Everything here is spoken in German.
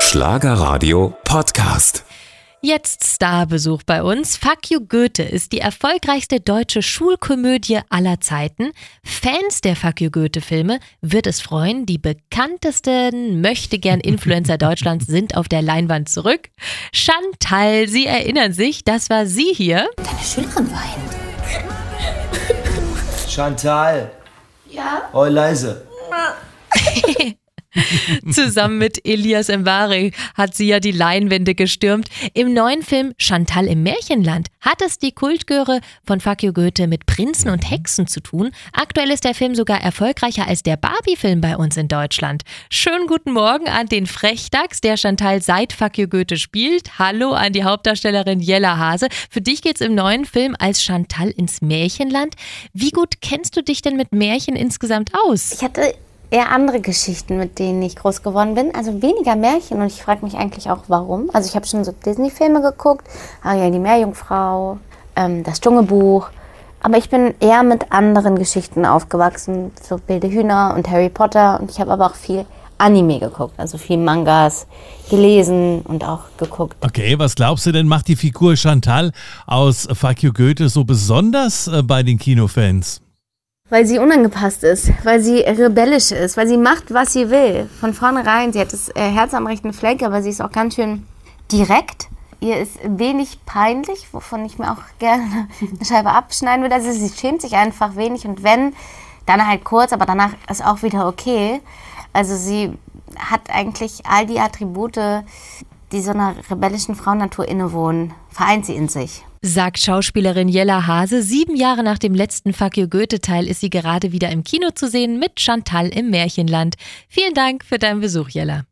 Schlagerradio Podcast. Jetzt Starbesuch bei uns. Fuck You Goethe ist die erfolgreichste deutsche Schulkomödie aller Zeiten. Fans der Fuck You Goethe Filme wird es freuen. Die bekanntesten Möchtegern-Influencer Deutschlands sind auf der Leinwand zurück. Chantal, Sie erinnern sich, das war sie hier. Deine Schülerin weint. Chantal. Ja? Oh, leise. Zusammen mit Elias Mbarek hat sie ja die Leinwände gestürmt. Im neuen Film Chantal im Märchenland hat es die Kultgöre von Fuck You Goethe mit Prinzen und Hexen zu tun. Aktuell ist der Film sogar erfolgreicher als der Barbie-Film bei uns in Deutschland. Schönen guten Morgen an den Frechdachs, der Chantal seit Fuck You Goethe spielt. Hallo an die Hauptdarstellerin Jella Hase. Für dich geht's im neuen Film als Chantal ins Märchenland. Wie gut kennst du dich denn mit Märchen insgesamt aus? Ich hatte eher andere Geschichten, mit denen ich groß geworden bin. Also weniger Märchen, und ich frage mich eigentlich auch, warum. Also ich habe schon so Disney-Filme geguckt, Ariel die Meerjungfrau, das Dschungelbuch. Aber ich bin eher mit anderen Geschichten aufgewachsen, so Wilde Hühner und Harry Potter. Und ich habe aber auch viel Anime geguckt, also viel Mangas gelesen und auch geguckt. Okay, was glaubst du denn, macht die Figur Chantal aus Fuck You Goethe so besonders bei den Kinofans? Weil sie unangepasst ist, weil sie rebellisch ist, weil sie macht, was sie will. Von vornherein, sie hat das Herz am rechten Fleck, aber sie ist auch ganz schön direkt. Ihr ist wenig peinlich, wovon ich mir auch gerne eine Scheibe abschneiden würde. Also sie schämt sich einfach wenig, und wenn, dann halt kurz, aber danach ist auch wieder okay. Also sie hat eigentlich all die Attribute, die so einer rebellischen Frauennatur innewohnen, vereint sie in sich. Sagt Schauspielerin Jella Hase. 7 Jahre nach dem letzten Fuck You Goethe-Teil ist sie gerade wieder im Kino zu sehen mit Chantal im Märchenland. Vielen Dank für deinen Besuch, Jella.